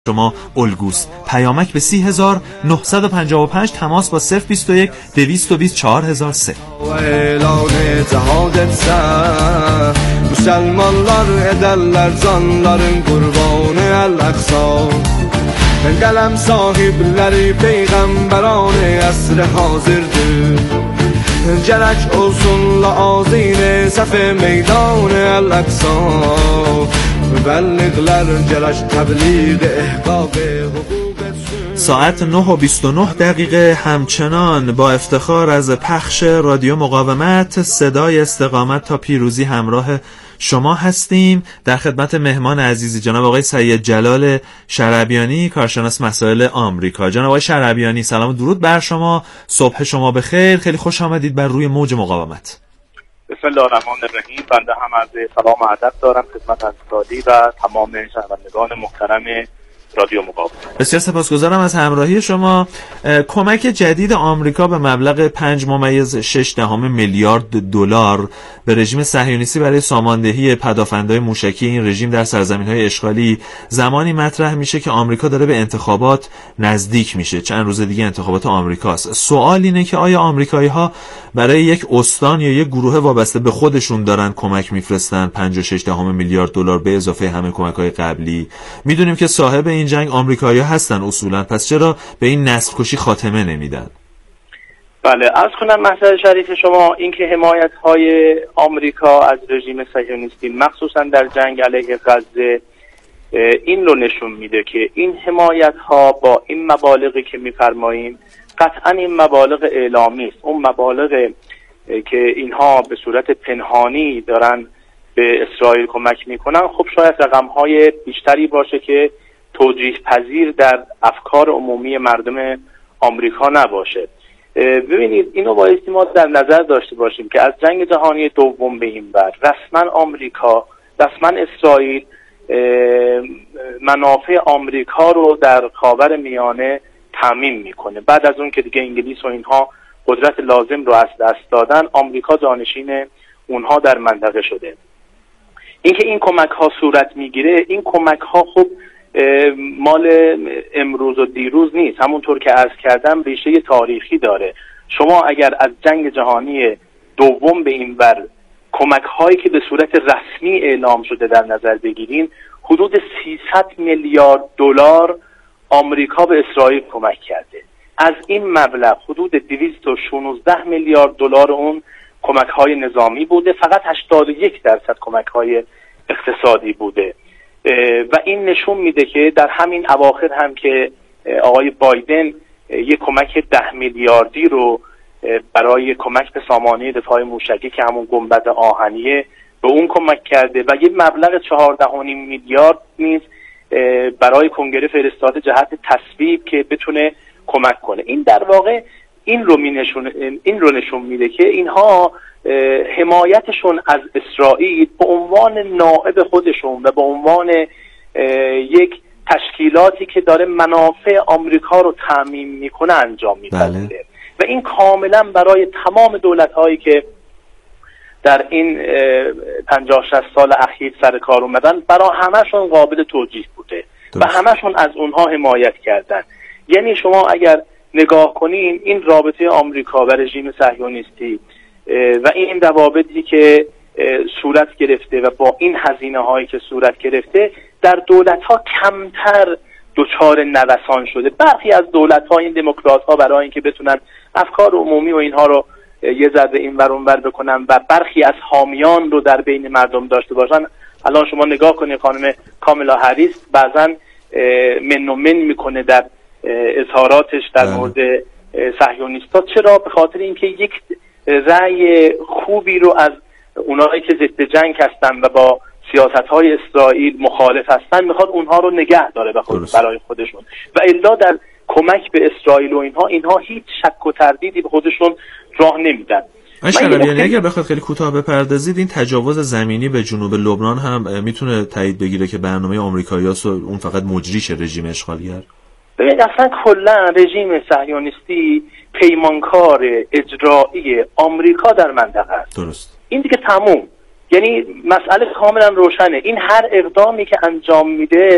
شما الگوست. پیامک به 30955 تماس با 021 222 4003. elan cihad etsen Müslümanlar ederler canların kurbanı el-Aqsa Qələm sahibləri peyğəmbərani əsr hazırdır Gərək olsun lazine səf-i meydan el-Aqsa Mübəlliğlər gərək təbliğ ehqaq hüquq ساعت 9:29 همچنان با افتخار از پخش رادیو مقاومت صدای استقامت تا پیروزی همراه شما هستیم. در خدمت مهمان عزیزی جناب آقای سید جلال شربیانی، کارشناس مسائل آمریکا. جناب آقای شربیانی سلام و درود بر شما، صبح شما بخیر، خیلی خوش آمدید بر روی موج مقاومت. بسم الله الرحمن الرحیم. بنده هم از سلام و ادب دارم خدمت عزیزانی و تمام شنوندگان محترم رادیو مقاومت. بسیار سپاسگزارم از همراهی شما. کمک جدید آمریکا به مبلغ 5.6 میلیارد دلار به رژیم صهیونیستی برای ساماندهی پدافندهای موشکی این رژیم در سرزمین‌های اشغالی زمانی مطرح میشه که آمریکا داره به انتخابات نزدیک میشه. چند روز دیگه انتخابات آمریکاست. سوال اینه که آیا آمریکایی‌ها برای یک استان یا یک گروه وابسته به خودشون دارن کمک میفرستن 5.6 میلیارد دلار به اضافه همه کمک‌های قبلی؟ میدونیم که صاحب این جنگ آمریکایی‌ها هستن اصولاً، پس چرا به این نسل کشی خاتمه نمیدن؟ بله، عرض کنم مسئله شریف شما این که حمایت‌های آمریکا از رژیم صهیونیستی مخصوصاً در جنگ علیه غزه این رو نشون میده که این حمایت‌ها با این مبالغی که می‌فرماییم قطعاً این مبالغ اعلامی است. اون مبالغ که اینها به صورت پنهانی دارن به اسرائیل کمک میکنن خب شاید رقم‌های بیشتری باشه که توجیه پذیر در افکار عمومی مردم آمریکا نباشه. ببینید اینو بایستی ما در نظر داشته باشیم که از جنگ جهانی دوم به این بعد رسما آمریکا، رسما اسرائیل منافع آمریکا رو در خاور میانه تامین میکنه. بعد از اون که دیگه انگلیس و اینها قدرت لازم رو از دست دادن، آمریکا جانشین اونها در منطقه شده. اینکه این کمک ها صورت میگیره، این کمک ها خب مال امروز و دیروز نیست. همونطور که عرض کردم ریشه تاریخی داره. شما اگر از جنگ جهانی دوم به این ور کمک هایی که به صورت رسمی اعلام شده در نظر بگیرین، حدود 300 میلیارد دلار آمریکا به اسرائیل کمک کرده. از این مبلغ حدود 216 میلیارد دلار اون کمک های نظامی بوده، فقط 81% کمک های اقتصادی بوده. و این نشون میده که در همین اواخر هم که آقای بایدن یک کمک 10 میلیاردی رو برای کمک به سامانه دفاع موشکی که همون گنبد آهنیه به اون کمک کرده و یک مبلغ 14.5 میلیارد نیز برای کنگره فرستاده جهت تصویب که بتونه کمک کنه. این در واقع این رو نشون میده که اینها حمایتشون از اسرائیل به عنوان نائب خودشون و به عنوان یک تشکیلاتی که داره منافع آمریکا رو تامین میکنه انجام میده. و این کاملا برای تمام دولت‌هایی که در این 50-60 سال اخیر سر کار اومدن برای همشون قابل توجیه بوده و همشون از اونها حمایت کردن. یعنی شما اگر نگاه کنین این رابطه آمریکا و رژیم صهیونیستی و این روابطی که صورت گرفته و با این هزینه هایی که صورت گرفته در دولت ها کمتر دچار نوسان شده. برخی از دولت ها این دموکرات ها برای اینکه بتونن افکار عمومی و اینها رو یه ذره این ور اون ور بکنن و برخی از حامیان رو در بین مردم داشته باشن. الان شما نگاه کنید خانم کاملا هریس بعضن من و من میکنه در اظهاراتش در مورد صهیونیست‌ها. چرا؟ به خاطر اینکه یک رأی خوبی رو از اونایی که ضد جنگ هستن و با سیاست‌های اسرائیل مخالف هستن میخواد اونها رو نگه داره برای خودشون و الا در کمک به اسرائیل و اینها هیچ شک و تردیدی به خودشون راه نمیدن. شربیانی اگر بخواد خیلی کوتاه بپردازید، این تجاوز زمینی به جنوب لبنان هم میتونه تایید بگیره که برنامه آمریکاییاست و اون فقط مجریش رژیم اشغالگر؟ ببینید اصلا کلا رژیم صهیونیستی پیمانکار اجرایی آمریکا در منطقه است. درست. این دیگه تموم. یعنی مسئله کاملا روشنه. این هر اقدامی که انجام میده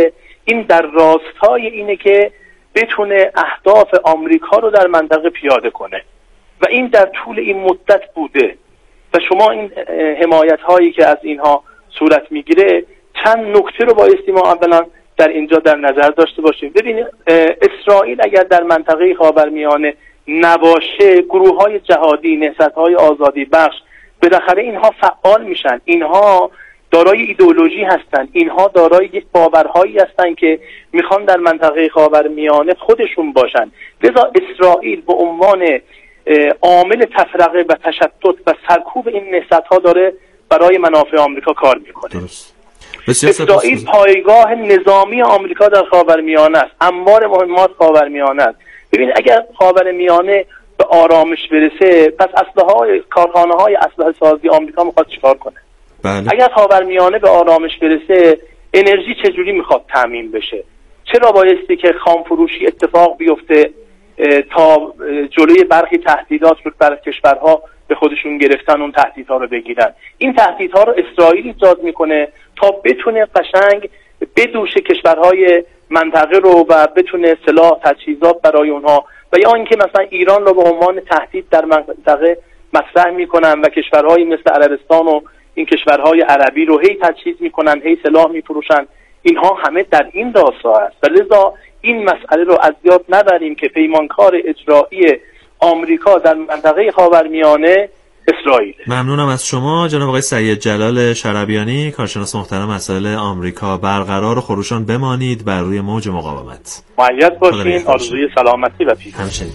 این در راستای اینه که بتونه اهداف آمریکا رو در منطقه پیاده کنه و این در طول این مدت بوده و شما این حمایت هایی که از اینها صورت میگیره، چند نکته رو بایستی ما اولا در اینجا در نظر داشته باشیم. ببینید اسرائیل اگر در منطقه خاورمیانه نباشه، گروه های جهادی، نهضت های آزادی بخش بالاخره اینها فعال میشن، اینها دارای ایدئولوژی هستن، اینها دارای یک باورهایی هستن که میخوان در منطقه خاورمیانه خودشون باشن. لذا اسرائیل به عنوان عامل تفرقه و تشتت و سرکوب این نهضت‌ها داره برای منافع آمریکا کار میکنه. درست. اسرائیل پایگاه نظامی آمریکا در خاورمیانه است، انبار مهمات خاورمیانه است. ببینید اگر خاورمیانه به آرامش برسه، پس کارخانه‌های اسلحه سازی آمریکا میخواد چیکار کنه؟ بله. اگر خاورمیانه به آرامش برسه، انرژی چجوری میخواد تامین بشه؟ چرا بایستی که خام فروشی اتفاق بیفته تا جلوی برخی تهدیدات رو برای کشورها به خودشون گرفتن اون تهدیدها رو بگیرن؟ این تهدیدها رو اسرائیل ایجاد میکنه تا بتونه قشنگ بدوشه کشورهای منطقه رو و بتونه سلاح تجهیزات برای اونها، و یا اینکه مثلا ایران رو به عنوان تهدید در منطقه مطرح میکنن و کشورهای مثل عربستان و این کشورهای عربی رو هی تجهیز میکنن، هی سلاح میفروشن. اینها همه در این راستا است و لذا این مسئله رو از یاد نبریم که پیمانکار اجرایی آمریکا در منطقه خاورمیانه اسرائیل. ممنونم از شما جناب آقای سید جلال شربیانی، کارشناس محترم مسائل آمریکا. برقرار و خروشان بمانید بر روی موج مقاومت. مؤید باشین. آرزوی سلامتی و پیروزی. همچنین.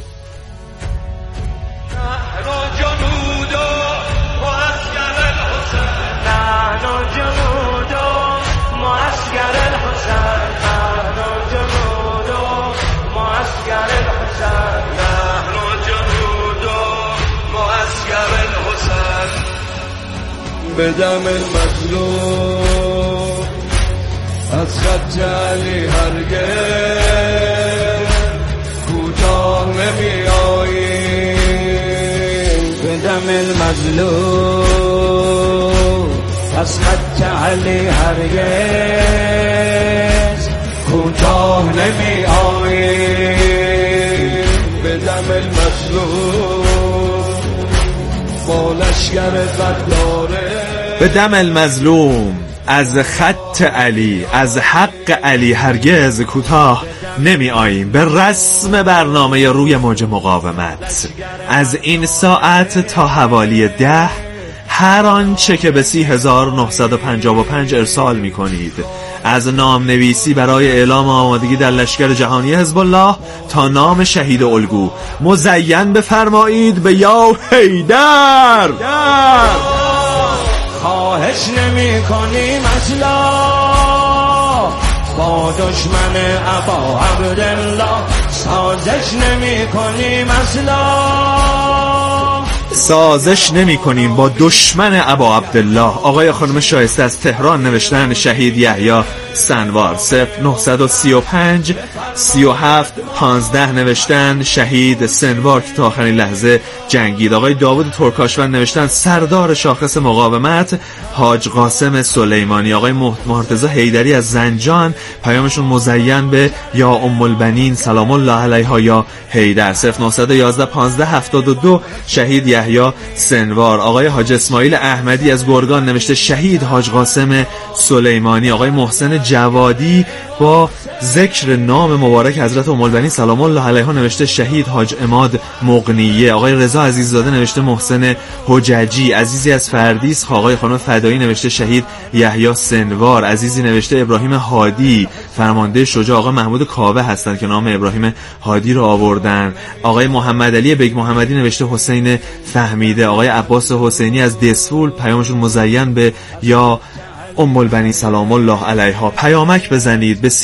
بدم المظلوم از خط علی هرگز کوتاه نمی آییم. بدم المظلوم از خط علی هرگز کوتاه نمی آییم. بدم المظلوم با لشکر زداره، به دم المظلوم از خط علی، از حق علی هرگز کوتاه نمی آییم. به رسم برنامه روی موج مقاومت از این ساعت تا حوالی 10 هر آنچه که به 3955 ارسال می کنید، از نام نویسی برای اعلام آمادگی در لشکر جهانی حزب الله تا نام شهید الگو مزین بفرمایید به یا حیدر. خواهش نمی کنیم اصلا با دشمن ابا عبدالله، سازش نمی کنیم اصلا، سازش نمی کنیم با دشمن ابا عبدالله. آقای خانم شایسته از تهران نوشتن شهید یحیی سنوار. 0935 37 15 نوشتن شهید سنوار که تا آخرین لحظه جنگید. آقای داوود ترکاشوند نوشتن سردار شاخص مقاومت حاج قاسم سلیمانی. آقای مرتضی حیدری از زنجان پیامشون مزین به یا ام البنین سلام الله علیها یا حیدر. 0911 15 72 شهید یحیی سنوار. آقای حاج اسماعیل احمدی از گرگان نوشته شهید حاج قاسم سلیمانی. آقای محسن جوادی با ذکر نام مبارک حضرت ام البنین سلام الله علیها نوشته شهید حاج عماد مقنیه. آقای رضا عزیززاده نوشته محسن حججی. عزیزی از فردیس آقای خانم فدایی نوشته شهید یحیی سنوار. عزیزی نوشته ابراهیم هادی فرمانده شجاع. آقای محمود کاوه هستند که نام ابراهیم هادی رو آوردن. آقای محمد علی بیگ محمدی نوشته حسین فهمیده. آقای عباس حسینی از دسفول پیامشون مزین به یا ام البنین سلام الله علیها. پیامک بزنید به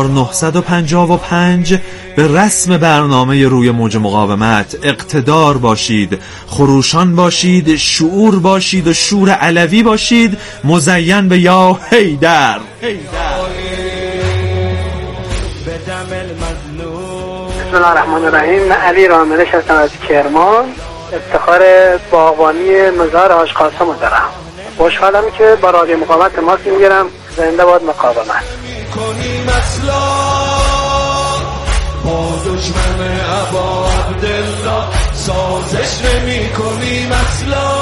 3955 به رسم برنامه روی موج مقاومت. اقتدار باشید، خروشان باشید، شعور باشید و شور علوی باشید. مزین به یا حیدر. بسم الله الرحمن الرحیم. من علی راملش هستم از کرمان. افتخار باغبانی مزار حاج قاسم رو دارم. خوشحالم که با رادیو مقاومت تماس میگیرم. زنده باد مقاومت. دشمن ابا عبدالله سازش نمی کنیم اصلا.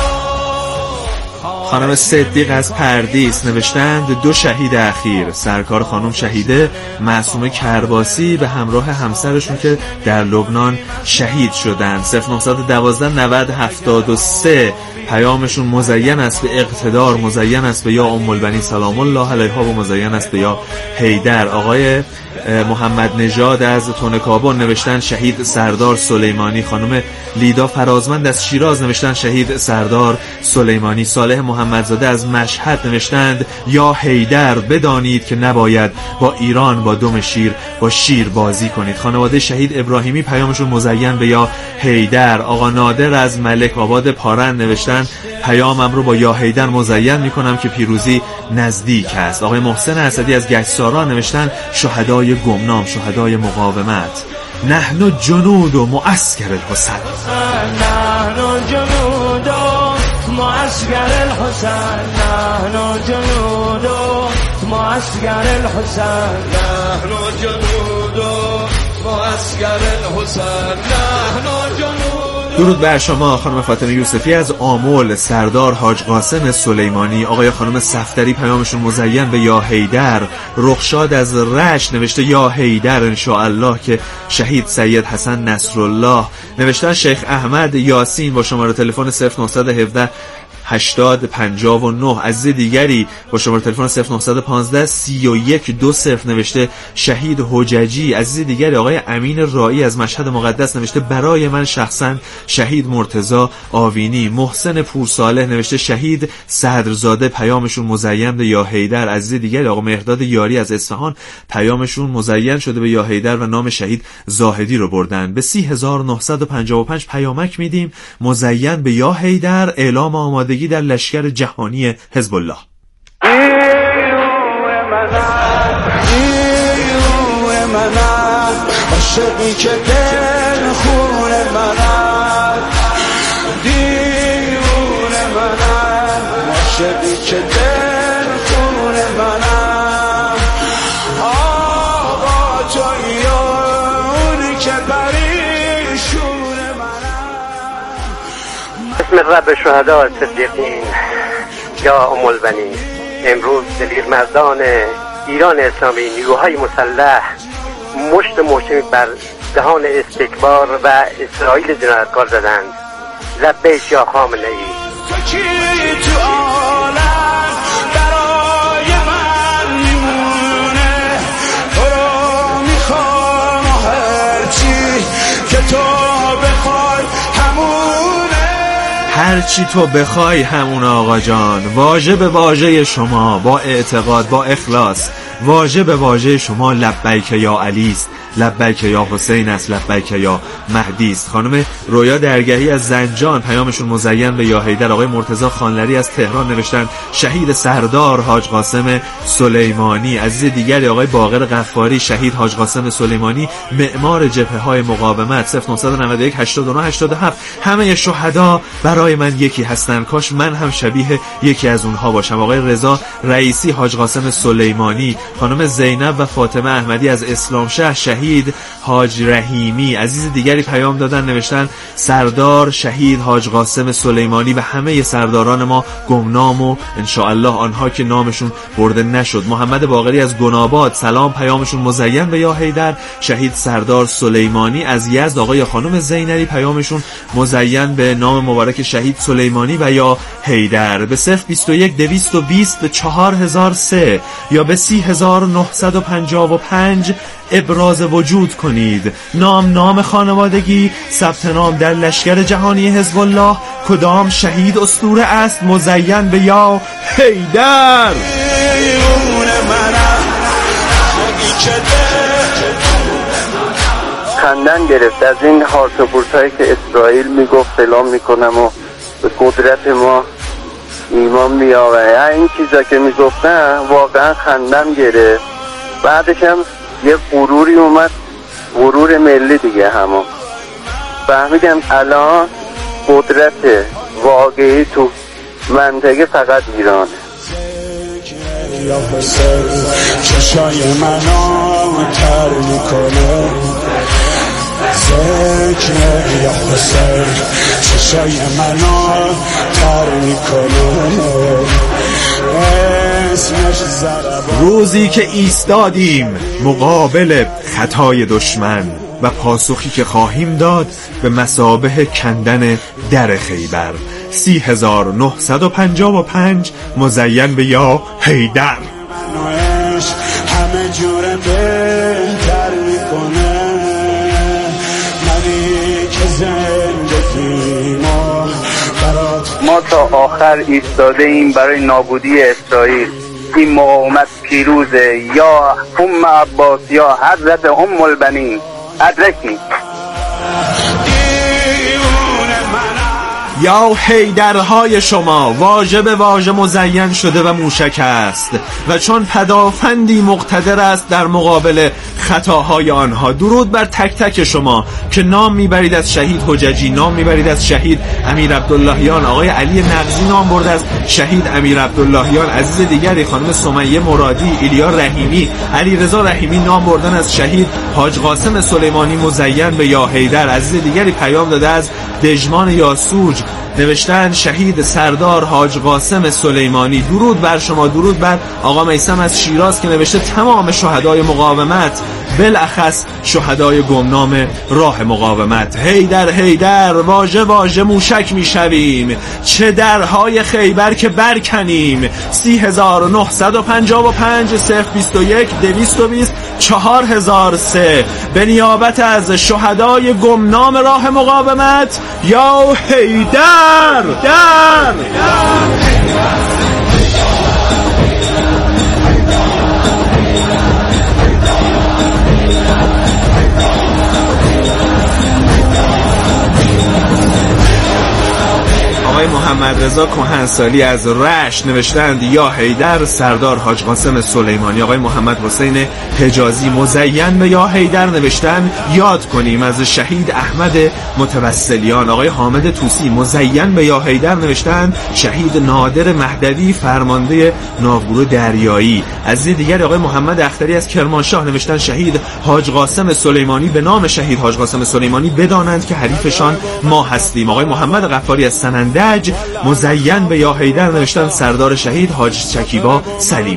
خانم صدیق از پردیس نوشتند 2 شهید اخیر، سرکار خانم شهیده معصومه کرباسی به همراه همسرشون که در لبنان شهید شدند. 0912 90 73 پیامشون مزین است به اقتدار، مزین است به یا ام البنین سلام الله علیها و مزین است به یا حیدر. آقای محمد نژاد از تونکابون نوشتن شهید سردار سلیمانی. خانم لیدا فرازمند از شیراز نوشتن شهید سردار سلیمانی. صالح محمدزاده از مشهد نوشتند یا حیدر بدانید که نباید با ایران با دم شیر با شیر بازی کنید. خانواده شهید ابراهیمی پیامشون مزین به یا حیدر. آقا نادر از ملک آباد پارند نوشتن پیامم رو با یا حیدر مزین میکنم که پیروزی نزدیک است. آقای محسن اسدی از گچسارا نوشتن شهدای گمنام، شهدای مقاومت. نحن جنود و معسکر الحسین، نحن جنود و معسکر الحسین، نحن جنود و معسکر الحسین، نحن جنود و معسکر الحسین، نحن جنود. درود بر شما خانم فاطمه یوسفی از آمل، سردار حاج قاسم سلیمانی. آقای خانم صفدری پیامشون مزین به یا حیدر. رخشاد از رشت نوشته یا حیدر انشاءالله که شهید سید حسن نصرالله. نوشتن شیخ احمد یاسین با شماره تلفن 0917 8059. عزیز دیگری با شماره تلفن 0915 3120 نوشته شهید حججی. عزیز دیگری آقای امین رایی از مشهد مقدس نوشته برای من شخصا شهید مرتضی آوینی. محسن پورصالح نوشته شهید صدرزاده، پیامشون مزین به یا حیدر. عزیز دیگری آقا مهرداد یاری از اصفهان پیامشون مزین شده به یا حیدر و نام شهید زاهدی رو بردن. به 3955 پیامک میدیم مزین به یا حیدر. اعلام آمادگی در لشکر جهانی حزب الله. عاشقی که دل خون منم، دیوونه منم، عاشقی که دل خون منم، آقا تویی اونی که پریشون منم. بسم رب شهدا صدیقین یا ام البنین. امروز دلیر مردان ایران اسلامی نیروهای مسلح مشت محکمی بر دهان استکبار و اسرائیل جنایتکار زدند. لبیک یا خامنه ای. تو کی تو عالم برای من میمونه، تو رو میخوام و هرچی که تو بخوای همونه، هرچی تو بخوای همون آقا جان. واژه به واژه شما با اعتقاد با اخلاص، واژه به واژه شما لبیک یا علی است، لبیک یا حسین است، لبیک یا مهدی است. خانم رویا درگهی از زنجان پیامشون مزین به یا حیدر. آقای مرتضی خانلری از تهران نوشتن شهید سردار حاج قاسم سلیمانی. عزیز دیگری آقای باقر غفاری شهید حاج قاسم سلیمانی معمار جبهه‌های مقاومت. 0991 89 87. همه شهدا برای من یکی هستن، کاش من هم شبیه یکی از اونها باشم. آقای رضا رئیسی حاج قاسم سلیمانی. خانم زینب و فاطمه احمدی از اسلام شهر شهید حاج رحیمی. عزیز دیگری پیام دادن نوشتن سردار شهید حاج قاسم سلیمانی و همه سرداران ما گمنام و انشاءالله آنها که نامشون برده نشد. محمد باقری از گناباد سلام، پیامشون مزین به یا حیدر. شهید سردار سلیمانی از یزد. آقای خانم زینری پیامشون مزین به نام مبارک شهید سلیمانی و یا حیدر. به 021 220 به 4003 یا به 3955 ابراز وجود کنید. نام خانوادگی، ثبت نام در لشکر جهانی حزب الله. کدام شهید اسطوره است مزین به یا حیدر؟ خندن گرفت از این هارتوپورتایی که اسرائیل میگفت سلام میکنم و به قدرت ما ایمان میآورد. این چیزا که میگفتن واقعا خندن گرفت. بعدش هم یه غروری اومد، غرور ملی دیگه. همون فهمیدم الان قدرت واقعی تو منطقه فقط ایرانه. چشای منو تر میکنه، که یا حسین چشای منو تار میکنه اسمش ضربان. روزی که ایستادیم مقابل خطای دشمن و پاسخی که خواهیم داد به مثابه کندن در خیبر. 3955 مزین به یا حیدر. همه جوره بهتر میکنه منی که زندگی ما تا آخر ایستاده ایم برای نابودی اسرائیل. این مقاومت پیروزه. یا عباس یا حضرت البنین ادرکنی. یا حیدرهای شما واژه به واژه مزین شده و موشک است و چون پدافندی مقتدر است در مقابل خطاهای آنها. درود بر تک تک شما که نام میبرید از شهید حججی، نام میبرید از شهید امیر عبداللهیان، آقای علی نقضی نام برده از شهید امیر عبداللهیان، عزیز دیگری خانم سمیه مرادی، ایلیا رحیمی، علی رضا رحیمی نام بردن از شهید حاج قاسم سلیمانی مزین به یا حیدر. عزیز دیگری پیام داده از دژمان یاسوج، نوشتن شهید سردار حاج قاسم سلیمانی. درود بر شما. درود بر آقا میثم از شیراز که نوشته تمام شهدای مقاومت، بالاخص شهدای گمنام راه مقاومت. حیدر حیدر واژه واژه موشک میشویم، چه درهای خیبر که برکنیم. 3955 021 220 4003 به نیابت از شهدای گمنام راه مقاومت یا حیدر. آقای محمد رضا کهنسالی از رشت نوشتند یا حیدر سردار حاج قاسم سلیمانی. آقای محمد حسین حجازی مزین به یا حیدر نوشتن یاد کنیم از شهید احمد متوسلیان. آقای حامد طوسی مزین به یا حیدر نوشتن شهید نادر مهدوی فرمانده ناوگروه دریایی. از دیگر آقای محمد اختری از کرمانشاه نوشتن شهید حاج قاسم سلیمانی به نام شهید حاج قاسم سلیمانی بدانند که حریفشان ما هستیم. آقای محمد غفاری از سنندج مزین به یا حیدر نوشتن سردار شهید حاج شکیبا سلیم.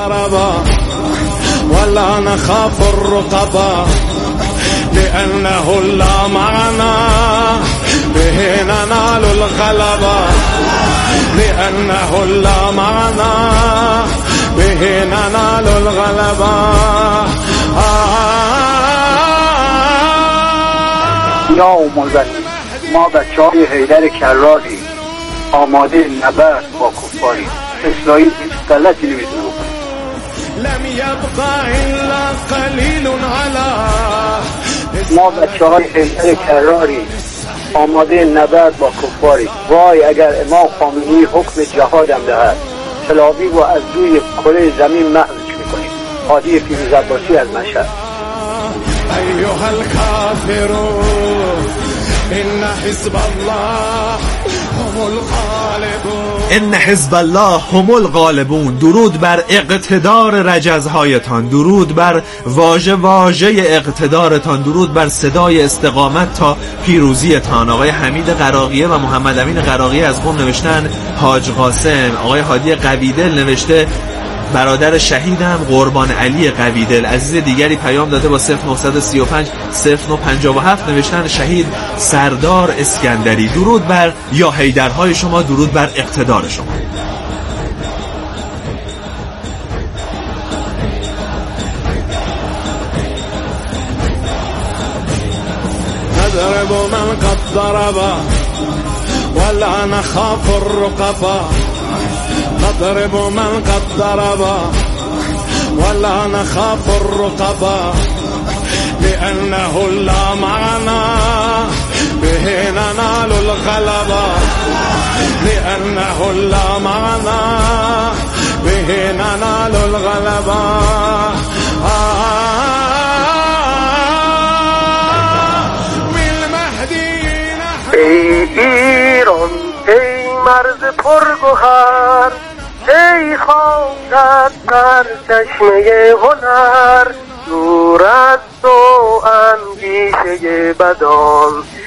ولا نخاف الرقبا لأنه لا معنا به ننال الغلبا لأنه لا معنا به ننال الغلبا. یا مولانا ما بچه‌های حیدر کراری آماده نبرد با کفاری. اسرائیل هیچ غلطی نمیتونه بکنه. لم يبقى الا قليل على ما بچه‌های حیدر کراری آماده نبرد با کفاری. وای اگر امام خامنه‌ای حکم جهادم دهد، تل آویو رو از روی کره زمین محوش میکنیم. هادی فیروز عباسی از مشهد. ایها الکافرون ان حزب الله هم الغالبون. ان حزب الله هم الغالبون. درود بر اقتدار رجزهایتان، درود بر واژه واژه اقتدارتان، درود بر صدای استقامت تا پیروزیتان. آقای حمید قراقیه و محمد امین قراقیه از قم نوشتن حاج قاسم. آقای هادی قویدل نوشته برادر شهیدم قربان علی قویدل. عزیز دیگری پیام داده با 0935 0957 نوشتن شهید سردار اسکندری. درود بر یا حیدرهای شما، درود بر اقتدار شما. نضرب من قد ضرب ولا نخاف الرقبا نضرب من قد ضرب ولا نخاف الرقبا لأنه لا معنا به ننال الغلبا لأنه لا معنا به ننال الغلبا. ای ایران ای مرز پرگوهر، ای خاکت بر چشمه هنر، دور از تو اندیشه بدان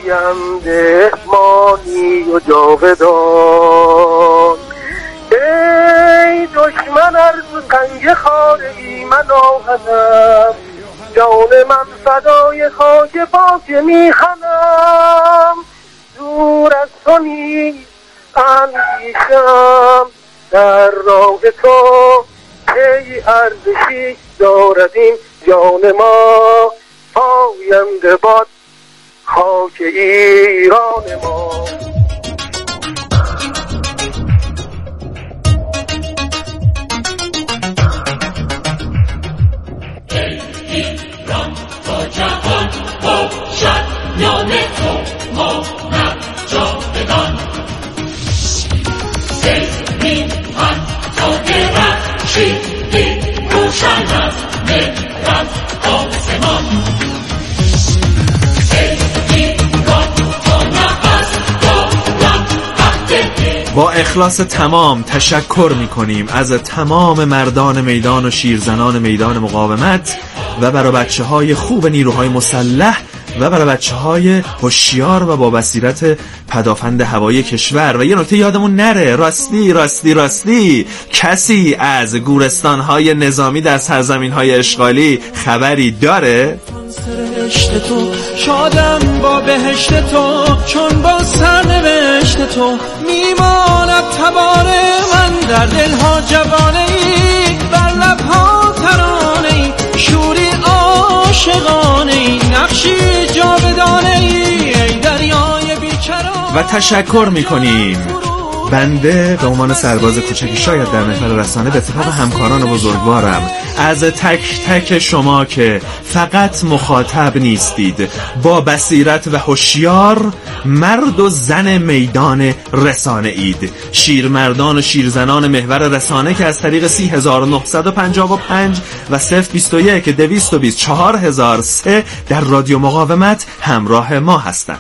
پایم دهمانی و جاودان. ای دشمن ارز سنگ خاره من آهنم، جان من فدای خاک پاک میخنم. دور از تو نیز اندیشم، در راه تو کی ارزشی دارد این جان ما. پاینده باد خاک ایران ما. ایران با جهان باشد نام تو ماند جاودان. میهن تاج رخشیدی روشن از مهر آسمان. با اخلاص تمام تشکر می‌کنیم از تمام مردان میدان و شیرزنان میدان مقاومت و برای بچه‌های خوب نیروهای مسلح و برای بچه‌های هوشیار و با بصیرت پدافند هوایی کشور. و یه نکته یادمون نره، راستی کسی از گورستان‌های نظامی در سرزمین‌های اشغالی خبری داره؟ سرشت تو شادم با بهشت تو، چون با سرنوشت تو میماند تبار من. در دلها جوانه ای، بر لبها ترانه ای، شوری عاشقانه ای، نقشی جاودانه ای، ای دریای بیکران. و تشکر میکنیم بنده به عنوان سرباز کوچکی شاید در محفل رسانه به اتفاق همکاران بزرگوارم از تک تک شما که فقط مخاطب نیستید، با بصیرت و هوشیار مرد و زن میدان رسانه اید، شیرمردان و شیرزنان محور رسانه که از طریق 3955 و 021 220 4003 در رادیو مقاومت همراه ما هستند.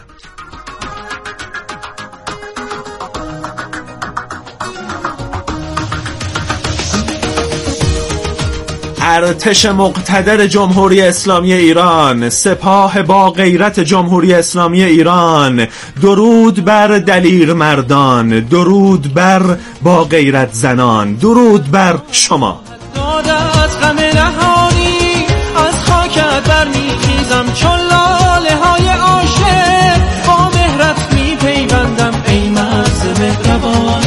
ارتش مقتدر جمهوری اسلامی ایران، سپاه با غیرت جمهوری اسلامی ایران، درود بر دلیر مردان، درود بر با غیرت زنان، درود بر شما. از غم نهانی از خاکت برمیخیزم، چون لاله های عاشق با مهرت میپیوندم، ای مرز مهربانی.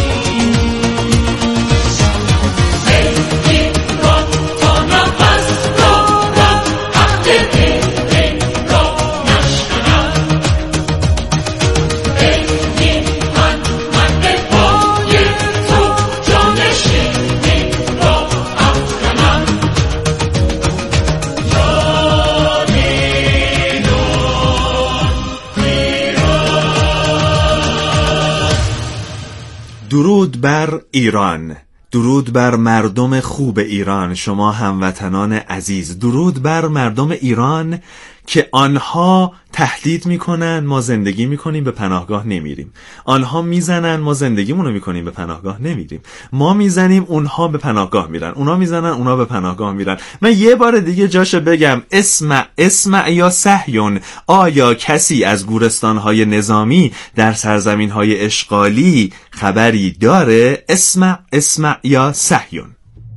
درود بر ایران، درود بر مردم خوب ایران، شما هموطنان عزیز. درود بر مردم ایران که آنها تهدید میکنن ما زندگی میکنیم به پناهگاه نمیریم، آنها میزنن ما زندگیمونو میکنیم به پناهگاه نمیریم، ما میزنیم اونها به پناهگاه میرن، اونها میزنن اونها به پناهگاه میرن. من یه بار دیگه جاشو بگم، اسمع یا صهیون، آیا کسی از گورستانهای نظامی در سرزمینهای اشغالی خبری داره؟ اسمع یا صهیون.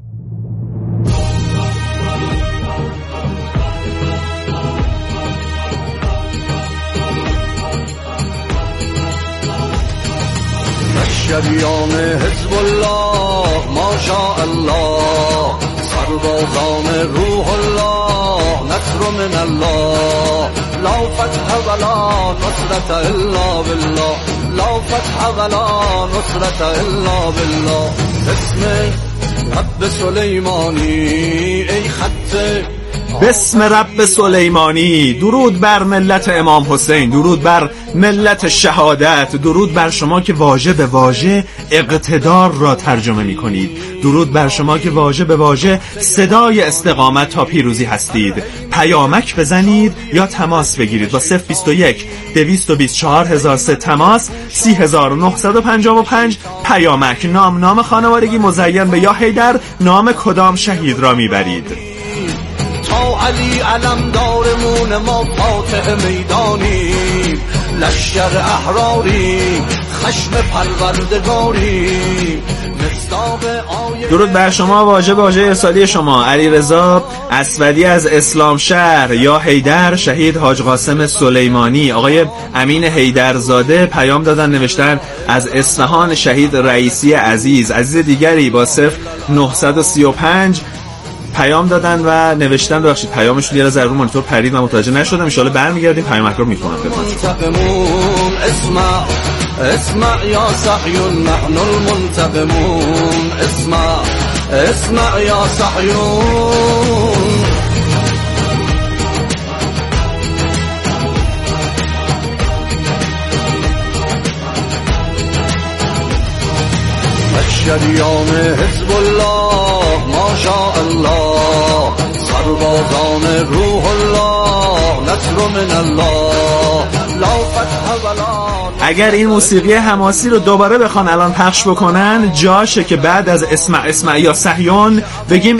شریان حزب الله ماشاءالله، سربازان روح الله، نصر من الله، لا فتح ولا نصرت الا بالله، لا فتح ولا نصرت الا بالله. اسم رب سلیمانی ای خط بسم رب سلیمانی. درود بر ملت امام حسین، درود بر ملت شهادت، درود بر شما که واژه به واژه اقتدار را ترجمه می کنید، درود بر شما که واژه به واژه صدای استقامت تا پیروزی هستید. پیامک بزنید یا تماس بگیرید با 021 220 4003 تماس 3955 پیامک. نام خانوادگی مزین به یا حیدر، نام کدام شهید را میبرید؟ تا علی علمدارمون ما فاتح میدانی، لشکر احراری خشم پروردگاری. درود بر شما. واجب ارسالی شما علیرضا اسودی از اسلام شهر یا حیدر شهید حاج قاسم سلیمانی. آقای امین حیدرزاده پیام دادن، نوشتن از اصفهان شهید رئیسی عزیز دیگری با 0935 پیام دادن و نوشتن، ببخشید پیامشون یه ذره رو مانیتور پرید و متوجه نشدم، ان شاءالله برمیگردیم پیامک رو میخونم خدمتتون. اسمع یا صهیون نحن المنتقمون، اسمع یا صهیون. شریان حزب الله ماشاء الله، سربازان روح الله نصر من الله، لا فتح ولا. اگر این موسیقی حماسی رو دوباره بخوان الان پخش بکنن، جاشه که بعد از اسمع یا صهیون بگیم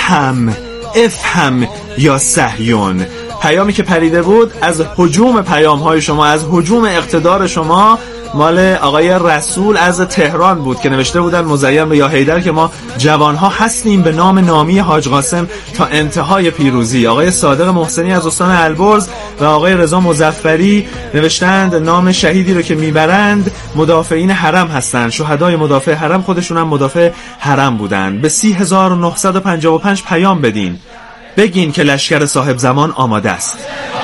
افهم یا صهیون. پیامی که پریده بود از هجوم پیام‌های شما، از هجوم اقتدار شما، مال آقای رسول از تهران بود که نوشته بودن مزین به یا حیدر که ما جوانها هستیم به نام نامی حاج قاسم تا انتهای پیروزی. آقای صادق محسنی از استان البرز و آقای رضا مظفری نوشتند نام شهیدی رو که میبرند مدافعین حرم هستند. شهدای مدافع حرم خودشون هم مدافع حرم بودند. به 3955 پیام بدین، بگین که لشکر صاحب زمان آماده است.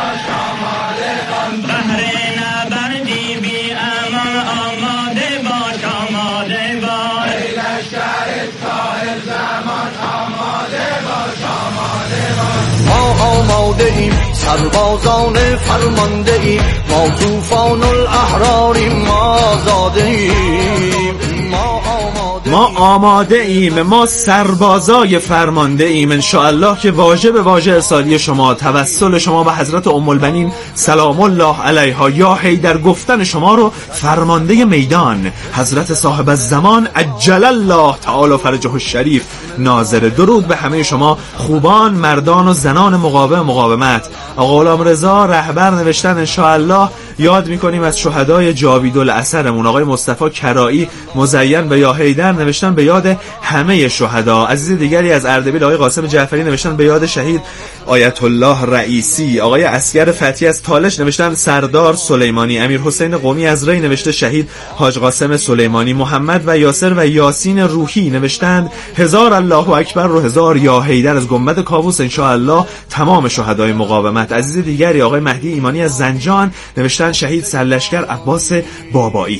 آماده ایم سربازان فرمانده ایم، ما طوفان الاحراریم، ما زاده ایم، ما آماده ایم، ما سربازای فرمانده ایم. انشاءالله که واجب ارسالی شما، توسل شما به حضرت ام البنین سلام الله علیها یا حیدر گفتن شما رو فرمانده میدان حضرت صاحب الزمان عجل الله تعالی فرجه الشریف ناظر. درود به همه شما خوبان، مردان و زنان مقاومت. آقا غلام رضا رهبر نوشتن انشاءالله یاد میکنیم از شهدای جاویدالاثرمون. آقای مصطفی کرایی مزین به یا حیدر نوشتن به یاد همه شهدا. عزیز دیگری از اردبیل آقای قاسم جعفری نوشتن به یاد شهید آیت الله رئیسی. آقای اسگر فتی از تالش نوشتن سردار سلیمانی. امیر حسین قومی از ری نوشته شهید حاج قاسم سلیمانی. محمد و یاسر و یاسین روحی نوشتند 1000 الله اکبر و 1000 یا حیدر از گنبد کاووس انشاءالله تمام شهدای مقاومت. عزیز دیگری آقای مهدی ایمانی از زنجان نوشتن شهید سرلشکر عباس بابایی.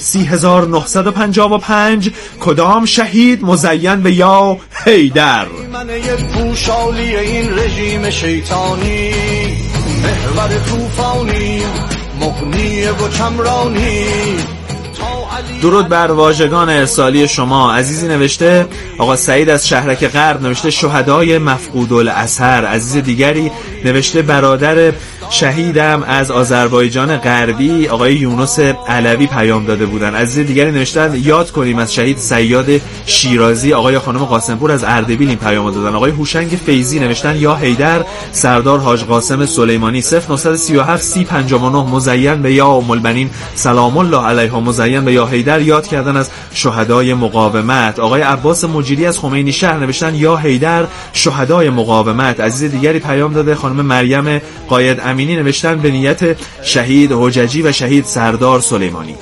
3955 کدام شهید مزین به یا حیدر؟ من یه پوشالی این رژیم شیطانی، محور طوفانی، مغنی و کمرانی. درود بر واژگان ارسالی شما. عزیزی نوشته آقا سعید از شهرک غرب نوشته شهدای مفقود الاثر. عزیز دیگری نوشته برادر شهیدم از آذربایجان غربی آقای یونس علوی پیام داده بودن. عزیز دیگری نوشتن یاد کنیم از شهید صیاد شیرازی. آقای خانم قاسمپور از اردبیل این پیام دادن. آقای هوشنگ فیضی نوشتن یا حیدر سردار حاج قاسم سلیمانی. 0937 3059 مزین به یا ام البنین سلام الله علیها مزین به یا حیدر یاد کردن از شهدای مقاومت. آقای عباس مجیری از خمینی شهر نوشتن یا حیدر شهدای مقاومت. عزیز دیگری پیام داده خانم مریم قاید امینی نوشتن به نیت شهید حججی و شهید سردار سلیمانی.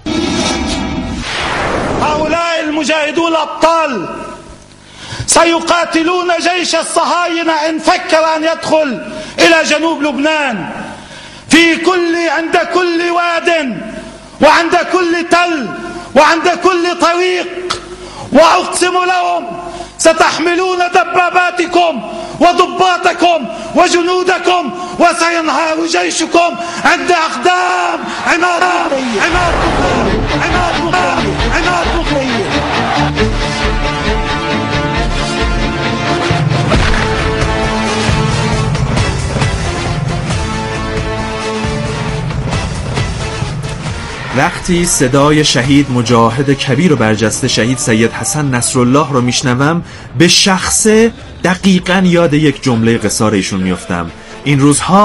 هؤلاء المجاهدون الابطال سيقاتلون جيش الصهاينة إن فكر أن يدخل إلى جنوب لبنان عند كل واد وعند كل تل وعند كل طريق، وأقسم لهم ستحملون دباباتكم وضباطكم وجنودكم وسينهار جيشكم عند أقدام عماد بخير. وقتی صدای شهید مجاهد کبیر و برجسته شهید سید حسن نصرالله رو میشنوم به شخصه دقیقاً یاد یک جمله قصار ایشون میافتم. این روزها